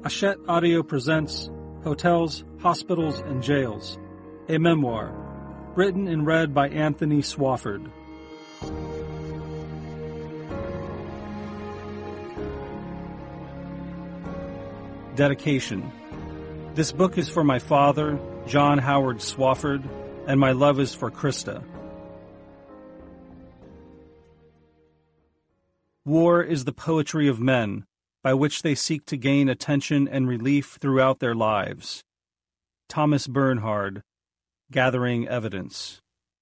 Hachette Audio presents Hotels, Hospitals, and Jails, a memoir, written and read by Anthony Swafford. Dedication. This book is for my father, John Howard Swafford, and my love is for Krista. War is the poetry of men, by which they seek to gain attention and relief throughout their lives. Thomas Bernhard, Gathering Evidence.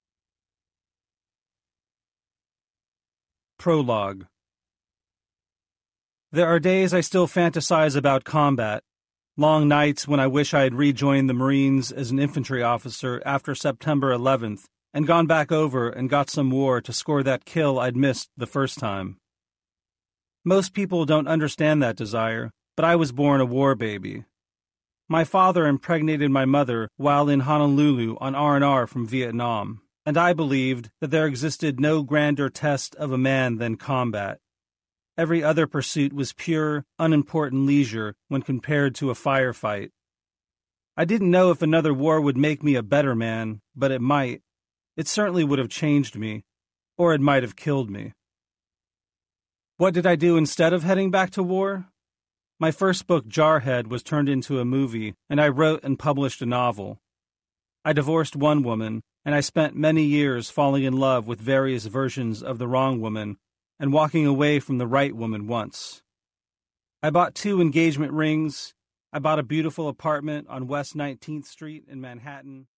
Prologue. There are days I still fantasize about combat, long nights when I wish I had rejoined the Marines as an infantry officer after September 11th and gone back over and got some war to score that kill I'd missed the first time. Most people don't understand that desire, but I was born a war baby. My father impregnated my mother while in Honolulu on R&R from Vietnam, and I believed that there existed no grander test of a man than combat. Every other pursuit was pure, unimportant leisure when compared to a firefight. I didn't know if another war would make me a better man, but it might. It certainly would have changed me, or it might have killed me. What did I do instead of heading back to war? My first book, Jarhead, was turned into a movie, and I wrote and published a novel. I divorced one woman, and I spent many years falling in love with various versions of the wrong woman and walking away from the right woman once. I bought 2 engagement rings. I bought a beautiful apartment on West 19th Street in Manhattan.